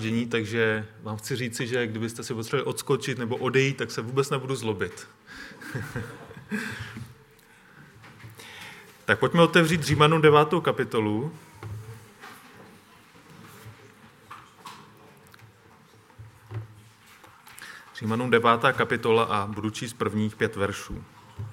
zhromáždění, takže vám chci říci, že kdybyste si potřebovali odskočit nebo odejít, tak se vůbec nebudu zlobit. Tak pojďme otevřít Římanům 9. kapitolu. Římanům 9. kapitola a budu číst prvních 5 veršů.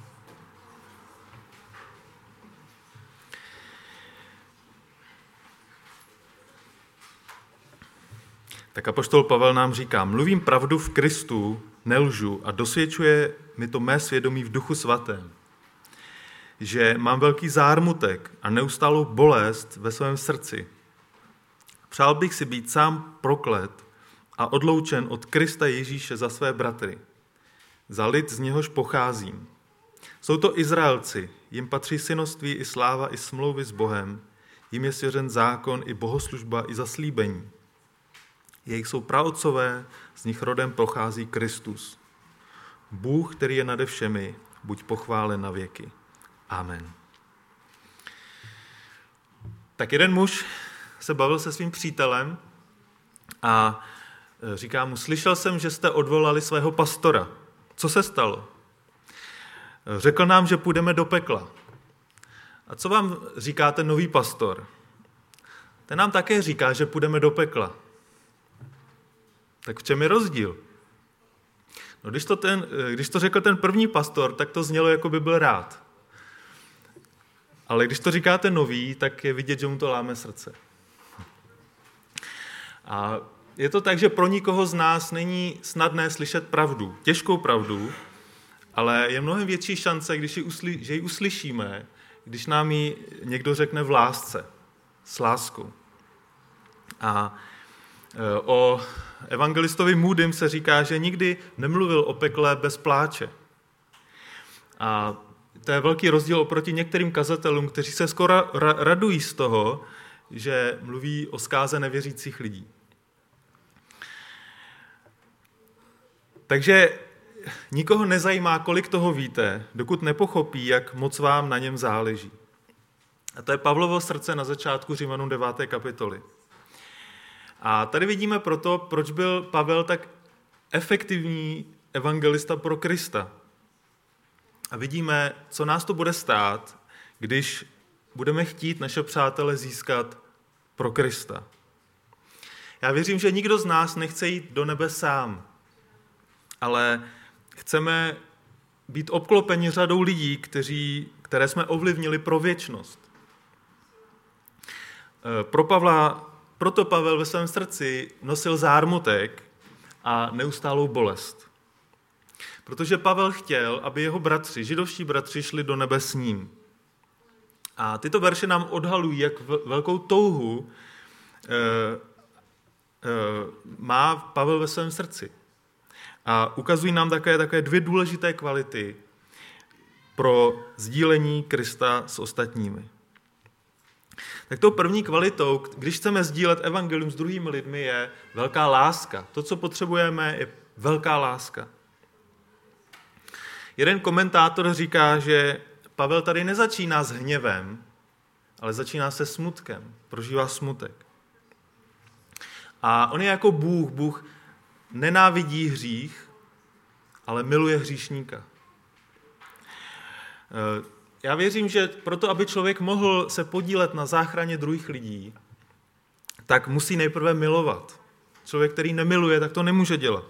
Tak apoštol Pavel nám říká, mluvím pravdu v Kristu, nelžu a dosvědčuje mi to mé svědomí v Duchu svatém, že mám velký zármutek a neustálou bolest ve svém srdci. Přál bych si být sám proklet a odloučen od Krista Ježíše za své bratry, za lid, z něhož pocházím. Jsou to Izraelci, jim patří synoství i sláva i smlouvy s Bohem, jim je svěřen zákon i bohoslužba i zaslíbení. Jejich jsou praotcové, z nich rodem pochází Kristus. Bůh, který je nade všemi, buď pochválen na věky. Amen. Tak jeden muž se bavil se svým přítelem a říká mu, slyšel jsem, že jste odvolali svého pastora. Co se stalo? Řekl nám, že půjdeme do pekla. A co vám říká ten nový pastor? Ten nám také říká, že půjdeme do pekla. Tak v čem je rozdíl? No, když to řekl ten první pastor, tak to znělo, jako by byl rád. Ale když to říká ten nový, tak je vidět, že mu to láme srdce. A je to tak, že pro nikoho z nás není snadné slyšet pravdu, těžkou pravdu, ale je mnohem větší šance, že ji uslyšíme, když nám ji někdo řekne v lásce, s láskou. A o evangelistovi Moodym se říká, že nikdy nemluvil o pekle bez pláče. A to je velký rozdíl oproti některým kazatelům, kteří se skoro radují z toho, že mluví o zkáze nevěřících lidí. Takže nikoho nezajímá, kolik toho víte, dokud nepochopí, jak moc vám na něm záleží. A to je Pavlovo srdce na začátku Římanům 9. kapitoly. A tady vidíme proto, proč byl Pavel tak efektivní evangelista pro Krista. A vidíme, co nás to bude stát, když budeme chtít naše přátele získat pro Krista. Já věřím, že nikdo z nás nechce jít do nebe sám, ale chceme být obklopeni řadou lidí, které jsme ovlivnili pro věčnost. Proto Pavel ve svém srdci nosil zármutek a neustálou bolest. Protože Pavel chtěl, aby jeho bratři, židovští bratři, šli do nebe s ním. A tyto verše nám odhalují, jak velkou touhu má Pavel ve svém srdci. A ukazují nám také 2 důležité kvality pro sdílení Krista s ostatními. Tak tou první kvalitou, když chceme sdílet evangelium s druhými lidmi, je velká láska. To, co potřebujeme, je velká láska. Jeden komentátor říká, že Pavel tady nezačíná s hněvem, ale začíná se smutkem, prožívá smutek. A on je jako Bůh. Bůh nenávidí hřích, ale miluje hříšníka. Já věřím, že proto, aby člověk mohl se podílet na záchraně druhých lidí, tak musí nejprve milovat. Člověk, který nemiluje, tak to nemůže dělat.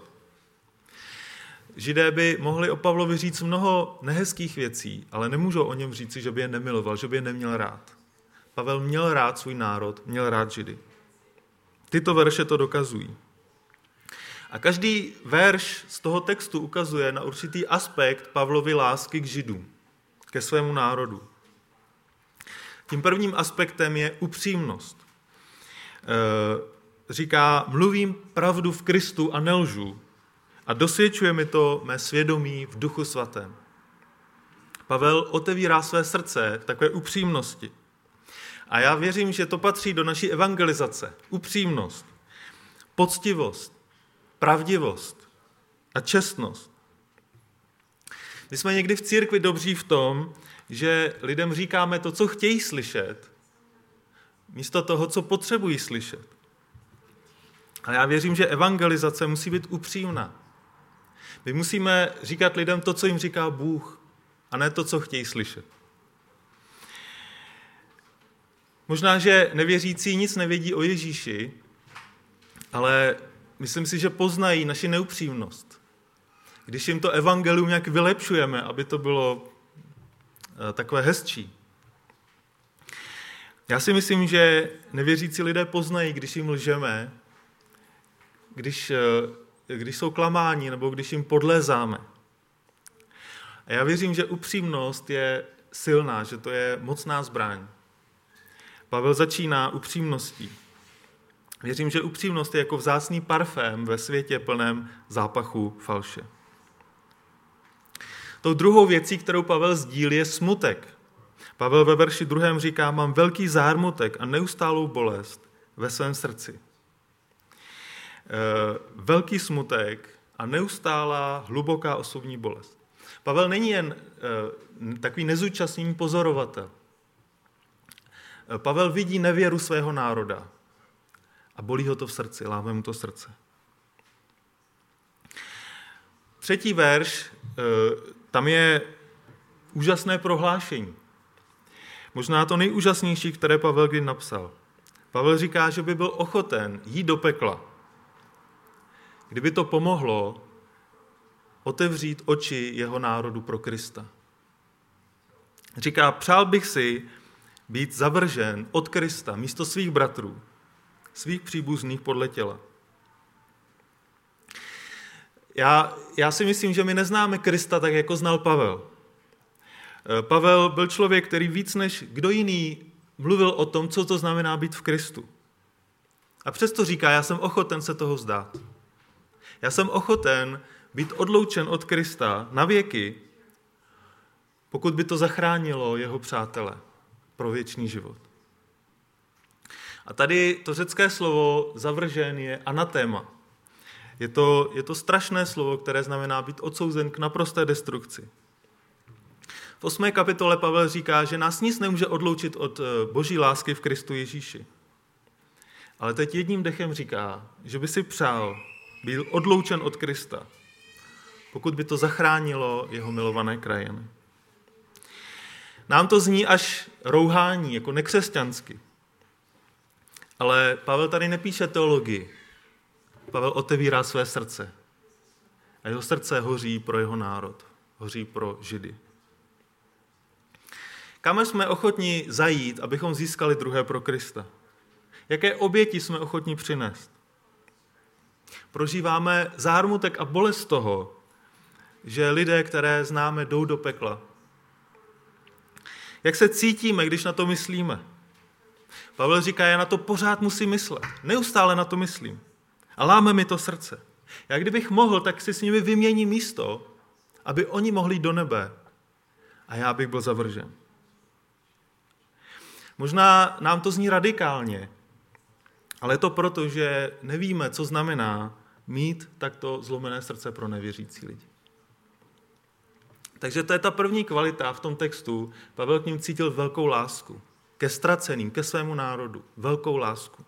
Židé by mohli o Pavlovi říct mnoho nehezkých věcí, ale nemůžou o něm říci, že by je nemiloval, že by je neměl rád. Pavel měl rád svůj národ, měl rád Židy. Tyto verše to dokazují. A každý verš z toho textu ukazuje na určitý aspekt Pavlovy lásky k Židům, ke svému národu. Tím prvním aspektem je upřímnost. Říká, mluvím pravdu v Kristu a nelžu a dosvědčuje mi to mé svědomí v Duchu svatém. Pavel otevírá své srdce v takové upřímnosti. A já věřím, že to patří do naší evangelizace. Upřímnost, poctivost, pravdivost a čestnost. My jsme někdy v církvi dobří v tom, že lidem říkáme to, co chtějí slyšet, místo toho, co potřebují slyšet. Ale já věřím, že evangelizace musí být upřímná. My musíme říkat lidem to, co jim říká Bůh, a ne to, co chtějí slyšet. Možná, že nevěřící nic nevědí o Ježíši, ale myslím si, že poznají naši neupřímnost. Když jim to evangelium nějak vylepšujeme, aby to bylo takové hezčí. Já si myslím, že nevěřící lidé poznají, když jim lžeme, když jsou klamáni nebo když jim podlézáme. A já věřím, že upřímnost je silná, že to je mocná zbraň. Pavel začíná upřímností. Věřím, že upřímnost je jako vzácný parfém ve světě plném zápachu falše. Tou druhou věcí, kterou Pavel sdílí, je smutek. Pavel ve verši 2. říká, mám velký zármutek a neustálou bolest ve svém srdci. Velký smutek a neustálá hluboká osobní bolest. Pavel není jen takový nezúčastněný pozorovatel. Pavel vidí nevěru svého národa a bolí ho to v srdci, láme mu to srdce. 3. verš, tam je úžasné prohlášení. Možná to nejúžasnější, které Pavel kdy napsal. Pavel říká, že by byl ochoten jít do pekla, kdyby to pomohlo otevřít oči jeho národu pro Krista. Říká, přál bych si být zavržen od Krista místo svých bratrů, svých příbuzných podle těla. Já si myslím, že my neznáme Krista tak, jako znal Pavel. Pavel byl člověk, který víc než kdo jiný mluvil o tom, co to znamená být v Kristu. A přesto říká, já jsem ochoten se toho vzdát. Já jsem ochoten být odloučen od Krista na věky, pokud by to zachránilo jeho přátele pro věčný život. A tady to řecké slovo zavržen je anatéma. Je to strašné slovo, které znamená být odsouzen k naprosté destrukci. V 8. kapitole Pavel říká, že nás nic nemůže odloučit od boží lásky v Kristu Ježíši. Ale teď jedním dechem říká, že by si přál být odloučen od Krista, pokud by to zachránilo jeho milované krajiny. Nám to zní až rouhání, jako nekřesťansky. Ale Pavel tady nepíše teologii. Pavel otevírá své srdce. A jeho srdce hoří pro jeho národ. Hoří pro Židy. Kam jsme ochotni zajít, abychom získali druhé pro Krista? Jaké oběti jsme ochotni přinést? Prožíváme zármutek a bolest toho, že lidé, které známe, jdou do pekla. Jak se cítíme, když na to myslíme? Pavel říká, já na to pořád musím myslet. Neustále na to myslím. A láme mi to srdce. Já kdybych mohl, tak si s nimi vyměním místo, aby oni mohli jít do nebe a já bych byl zavržen. Možná nám to zní radikálně, ale je to proto, že nevíme, co znamená mít takto zlomené srdce pro nevěřící lidi. Takže to je ta první kvalita v tom textu. Pavel k ním cítil velkou lásku. Ke ztraceným, ke svému národu. Velkou lásku.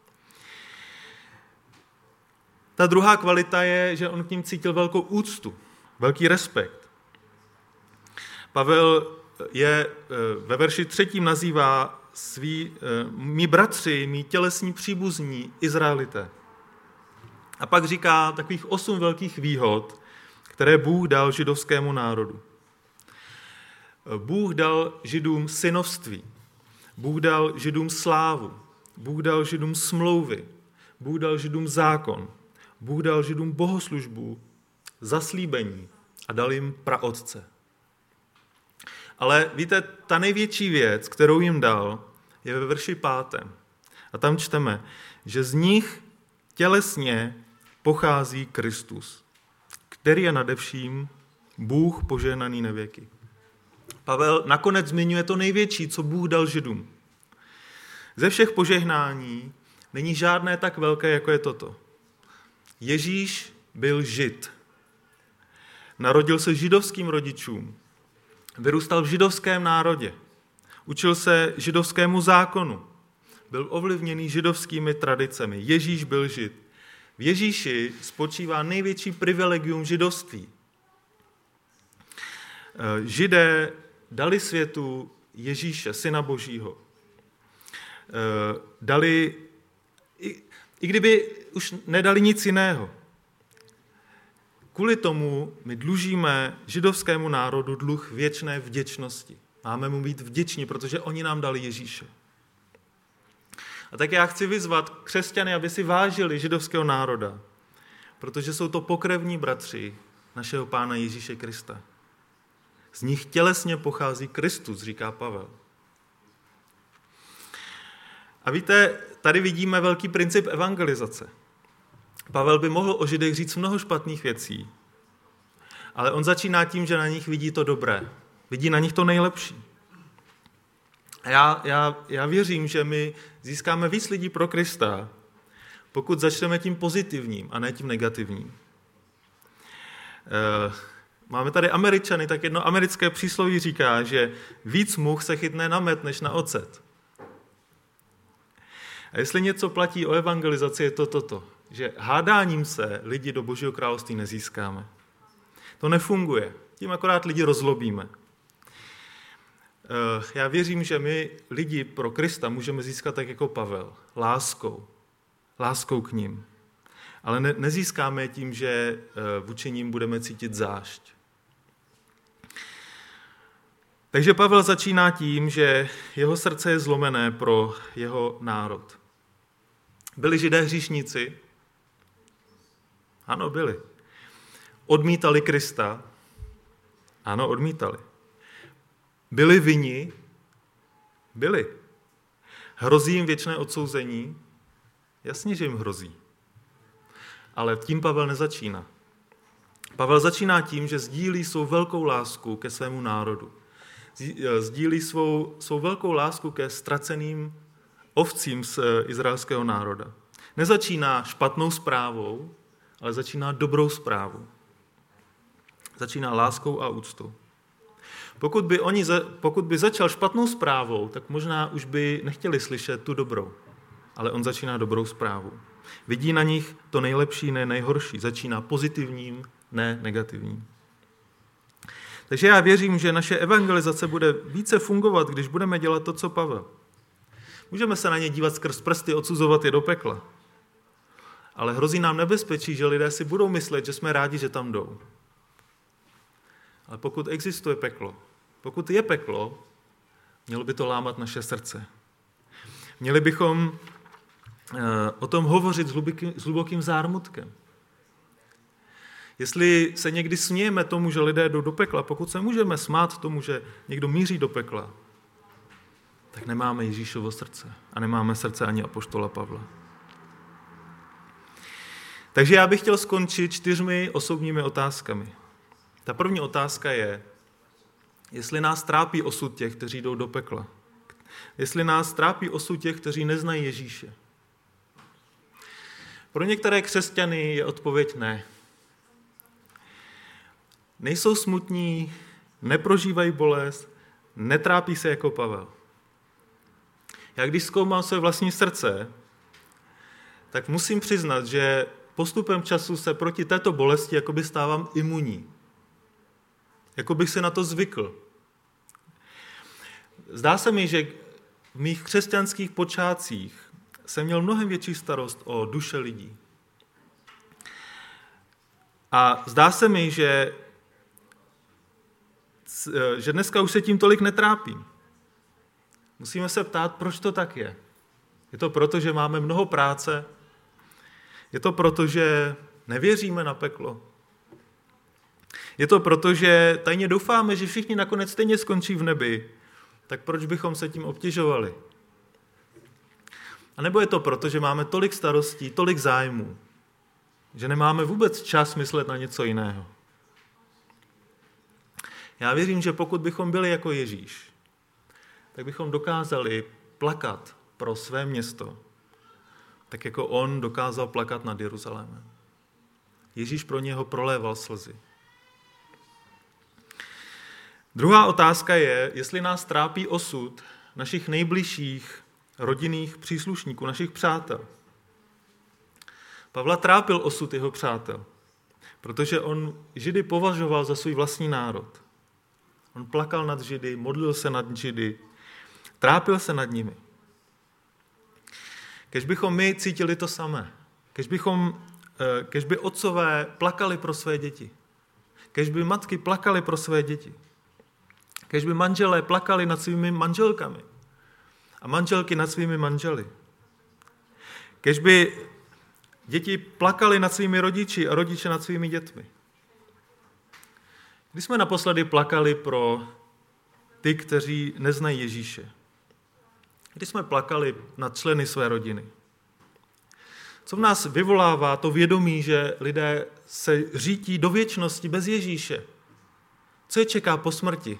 Ta druhá kvalita je, že on k ním cítil velkou úctu. Velký respekt. Pavel je ve verši 3. nazývá mí bratři, mí tělesní příbuzní Izraelité. A pak říká takových 8 velkých výhod, které Bůh dal židovskému národu. Bůh dal Židům synovství. Bůh dal Židům slávu. Bůh dal Židům smlouvy. Bůh dal Židům zákon. Bůh dal Židům bohoslužbu, zaslíbení a dal jim praotce. Ale víte, ta největší věc, kterou jim dal, je ve verši 5. A tam čteme, že z nich tělesně pochází Kristus, který je nadevším Bůh požehnaný na věky. Pavel nakonec zmiňuje to největší, co Bůh dal Židům. Ze všech požehnání není žádné tak velké, jako je toto. Ježíš byl Žid. Narodil se židovským rodičům. Vyrůstal v židovském národě. Učil se židovskému zákonu. Byl ovlivněný židovskými tradicemi. Ježíš byl Žid. V Ježíši spočívá největší privilegium židovství. Židé dali světu Ježíše, Syna Božího. Dali, i kdyby už nedali nic jiného. Kvůli tomu my dlužíme židovskému národu dluh věčné vděčnosti. Máme mu být vděční, protože oni nám dali Ježíše. A tak já chci vyzvat křesťany, aby si vážili židovského národa, protože jsou to pokrevní bratři našeho Pána Ježíše Krista. Z nich tělesně pochází Kristus, říká Pavel. A víte, tady vidíme velký princip evangelizace. Pavel by mohl o Židech říct mnoho špatných věcí, ale on začíná tím, že na nich vidí to dobré. Vidí na nich to nejlepší. A já věřím, že my získáme víc lidí pro Krista, pokud začneme tím pozitivním a ne tím negativním. Máme tady Američany, tak jedno americké přísloví říká, že víc much se chytne na med, než na ocet. A jestli něco platí o evangelizaci, je to toto, že hádáním se lidi do Božího království nezískáme. To nefunguje. Tím akorát lidi rozlobíme. Já věřím, že my lidi pro Krista můžeme získat tak jako Pavel. Láskou k nim. Ale nezískáme je tím, že vůči nim budeme cítit zášť. Takže Pavel začíná tím, že jeho srdce je zlomené pro jeho národ. Byli Židé hříšníci? Ano, byli. Odmítali Krista? Ano, odmítali. Byli vinni? Byli. Hrozí jim věčné odsouzení? Jasně, že jim hrozí. Ale tím Pavel nezačíná. Pavel začíná tím, že sdílí svou velkou lásku ke svému národu. Sdílí svou velkou lásku ke ztraceným ovcím z izraelského národa. Nezačíná špatnou zprávou, ale začíná dobrou zprávou. Začíná láskou a úctou. Pokud by začal špatnou zprávou, tak možná už by nechtěli slyšet tu dobrou. Ale on začíná dobrou zprávou. Vidí na nich to nejlepší, ne nejhorší. Začíná pozitivním, ne negativním. Takže já věřím, že naše evangelizace bude více fungovat, když budeme dělat to, co Pavel. Můžeme se na ně dívat skrz prsty, odsuzovat je do pekla. Ale hrozí nám nebezpečí, že lidé si budou myslet, že jsme rádi, že tam jdou. Ale pokud existuje peklo, pokud je peklo, mělo by to lámat naše srdce. Měli bychom o tom hovořit s hlubokým zármutkem. Jestli se někdy smějeme tomu, že lidé jdou do pekla, pokud se můžeme smát tomu, že někdo míří do pekla, tak nemáme Ježíšovo srdce a nemáme srdce ani apoštola Pavla. Takže já bych chtěl skončit 4 osobními otázkami. Ta první otázka je, jestli nás trápí osud těch, kteří jdou do pekla. Jestli nás trápí osud těch, kteří neznají Ježíše. Pro některé křesťany je odpověď ne. Nejsou smutní, neprožívají bolest, netrápí se jako Pavel. Já když zkoumám své vlastní srdce, tak musím přiznat, že postupem času se proti této bolesti jakoby stávám imunní. Jako bych se na to zvykl. Zdá se mi, že v mých křesťanských počátcích jsem měl mnohem větší starost o duše lidí. A zdá se mi, že dneska už se tím tolik netrápím. Musíme se ptát, proč to tak je. Je to proto, že máme mnoho práce? Je to proto, že nevěříme na peklo? Je to proto, že tajně doufáme, že všichni nakonec stejně skončí v nebi? Tak proč bychom se tím obtěžovali? A nebo je to proto, že máme tolik starostí, tolik zájmů, že nemáme vůbec čas myslet na něco jiného? Já věřím, že pokud bychom byli jako Ježíš, tak bychom dokázali plakat pro své město, tak jako on dokázal plakat nad Jeruzalémem. Ježíš pro něho proléval slzy. Druhá otázka je, jestli nás trápí osud našich nejbližších rodinných příslušníků, našich přátel. Pavla trápil osud jeho přátel, protože on Židy považoval za svůj vlastní národ. On plakal nad Židy, modlil se nad Židy, trápil se nad nimi. Kež bychom my cítili to samé. Kež by otcové plakali pro své děti. Kež by matky plakaly pro své děti. Kež by manželé plakali nad svými manželkami a manželky nad svými manželi. Kež by děti plakali nad svými rodiči a rodiče nad svými dětmi. Když jsme naposledy plakali pro ty, kteří neznají Ježíše? Když jsme plakali nad členy své rodiny? Co v nás vyvolává to vědomí, že lidé se řítí do věčnosti bez Ježíše? Co je čeká po smrti?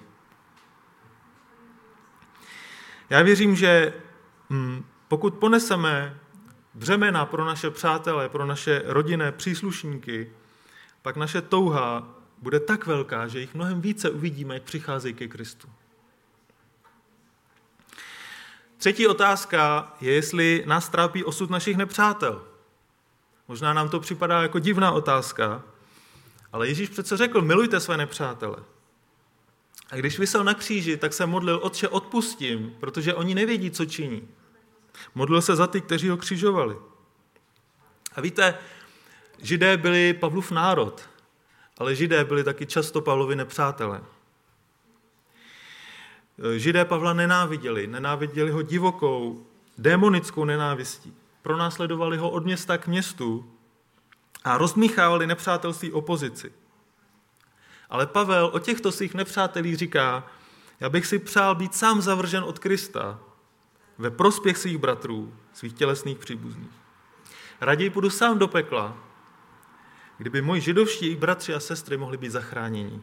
Já věřím, že pokud poneseme břemena pro naše přátele, pro naše rodinné příslušníky, pak naše touha bude tak velká, že jich mnohem více uvidíme, jak přicházejí ke Kristu. Třetí otázka je, jestli nás trápí osud našich nepřátel. Možná nám to připadá jako divná otázka, ale Ježíš přece řekl, milujte své nepřátele. A když visel na kříži, tak se modlil, Otče, odpustím, protože oni nevědí, co činí. Modlil se za ty, kteří ho křižovali. A víte, Židé byli Pavlův národ, ale Židé byli taky často Pavlovi nepřátelé. Židé Pavla nenáviděli ho divokou, démonickou nenávistí. Pronásledovali ho od města k městu a rozmíchávali nepřátelství opozici. Ale Pavel o těchto svých nepřátelích říká, já bych si přál být sám zavržen od Krista ve prospěch svých bratrů, svých tělesných příbuzných. Raději půjdu sám do pekla, kdyby moji židovští bratři a sestry mohli být zachráněni.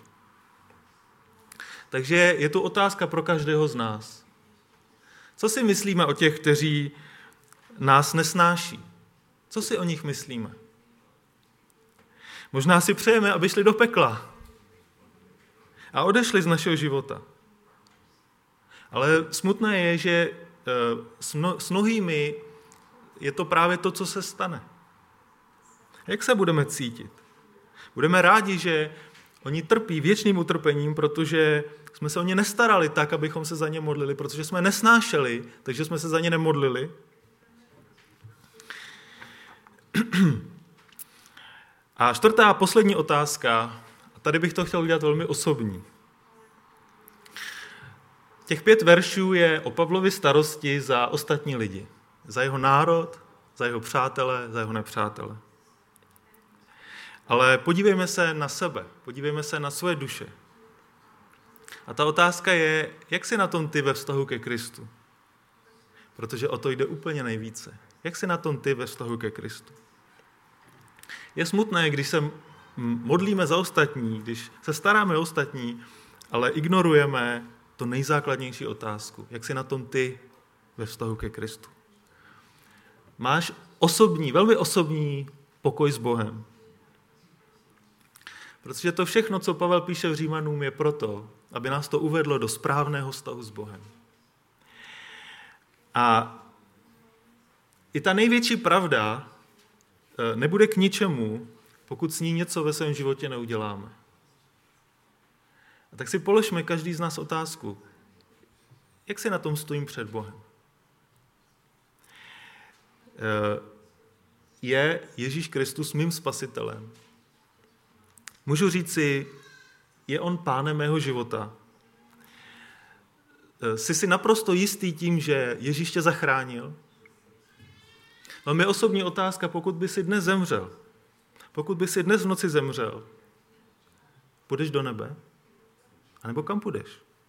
Takže je to otázka pro každého z nás. Co si myslíme o těch, kteří nás nesnáší? Co si o nich myslíme? Možná si přejeme, aby šli do pekla a odešli z našeho života. Ale smutné je, že s mnohými je to právě to, co se stane. Jak se budeme cítit? Budeme rádi, že oni trpí věčným utrpením, protože jsme se o ně nestarali tak, abychom se za ně modlili, protože jsme nesnášeli, takže jsme se za ně nemodlili. A čtvrtá a poslední otázka, a tady bych to chtěl udělat velmi osobní. Těch 5 veršů je o Pavlově starosti za ostatní lidi. Za jeho národ, za jeho přátele, za jeho nepřátele. Ale podívejme se na sebe, podívejme se na svoje duše. A ta otázka je, jak jsi na tom ty ve vztahu ke Kristu? Protože o to jde úplně nejvíce. Jak jsi na tom ty ve vztahu ke Kristu? Je smutné, když se modlíme za ostatní, když se staráme o ostatní, ale ignorujeme to nejzákladnější otázku. Jak jsi na tom ty ve vztahu ke Kristu? Máš velmi osobní pokoj s Bohem. Protože to všechno, co Pavel píše v Římanům, je proto, aby nás to uvedlo do správného vztahu s Bohem. A i ta největší pravda nebude k ničemu, pokud s ní něco ve svém životě neuděláme. A tak si položme každý z nás otázku, jak si na tom stojím před Bohem. Je Ježíš Kristus mým spasitelem? Můžu říci, je on pánem mého života? Jsi si naprosto jistý tím, že Ježíš tě zachránil? Velmi osobní otázka, pokud by si dnes zemřel, pokud by si dnes v noci zemřel, půjdeš do nebe? A nebo kam půjdeš?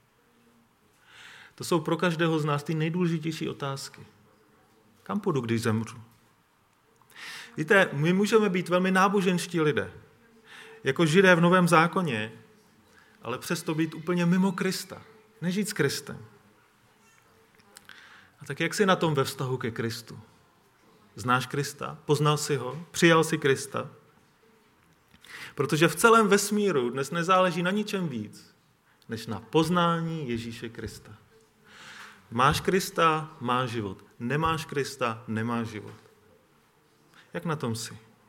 To jsou pro každého z nás ty nejdůležitější otázky. Kam půjdu, když zemřu? Víte, my můžeme být velmi náboženští lidé, jako Židé v Novém zákoně, ale přesto být úplně mimo Krista, nežít s Kristem. A tak jak jsi na tom ve vztahu ke Kristu? Znáš Krista? Poznal jsi ho? Přijal jsi Krista? Protože v celém vesmíru dnes nezáleží na ničem víc, než na poznání Ježíše Krista. Máš Krista, máš život. Nemáš Krista, nemáš život. Jak na tom jsi?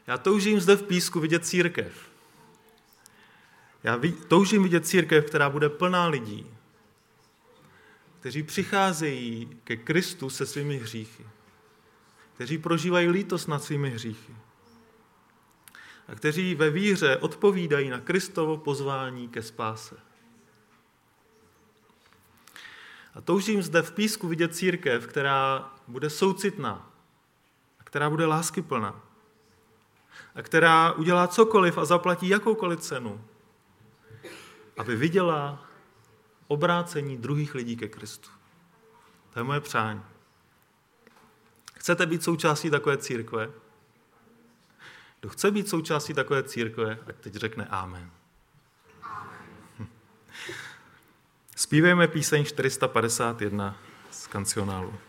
Já toužím zde v Písku vidět církev. Já toužím vidět církev, která bude plná lidí, kteří přicházejí ke Kristu se svými hříchy, kteří prožívají lítost nad svými hříchy a kteří ve víře odpovídají na Kristovo pozvání ke spáse. A toužím zde v Písku vidět církev, která bude soucitná, a která bude láskyplná a která udělá cokoliv a zaplatí jakoukoliv cenu, aby viděla obrácení druhých lidí ke Kristu. To je moje přání. Chcete být součástí takové církve? Kdo chce být součástí takové církve, ať teď řekne amen. Zpívejme píseň 451 z kancionálu.